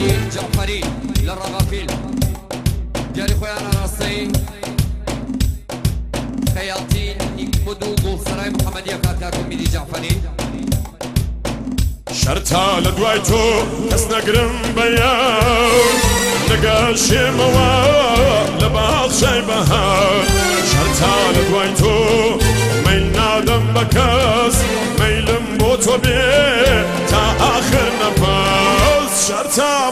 مهدی جعفری للرغافيل جاري خويانا راسي خياطين يكبدوا قول سراي محمدية كاتاكم مهدي جعفری شرطا لدواي تو كس نقرم بيان نقاشي موال لباق شي بهار شرطا لدواي تو ميل نادم بكاس ميلم بوتو بي تا آخر نفس شرطا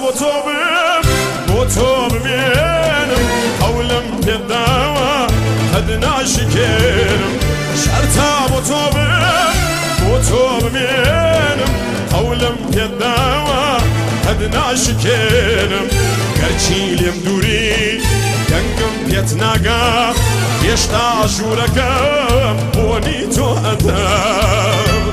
بوتو بمينم قولم بيداوا هدنا شكيرم شرطا بوتو بمينم قولم بيداوا هدنا شكيرم گرچی لیم دوری دنگم پیت نگا بیشتا شورکم بونی تو ادم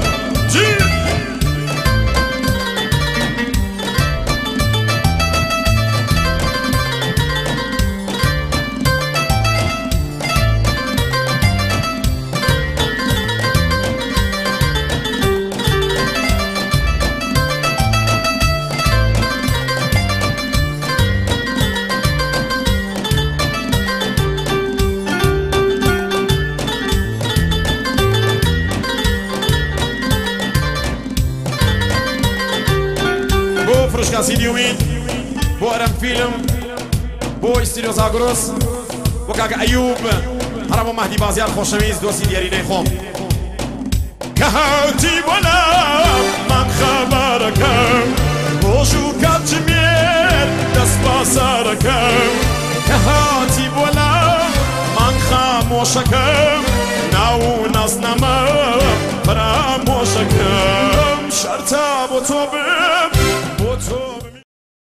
سيدي ومين بو أرم فيلم بو استوديو زاغروس بو كاك أيوب هرمو مهدي بازيار خوشميز دوسي دياريني خوم كهاتي ولا من خبركم بوشو كاتمير دست باسركم كهاتي ولا من خاموشكم ناو نزنما فراموشكم شرطا بو تو بم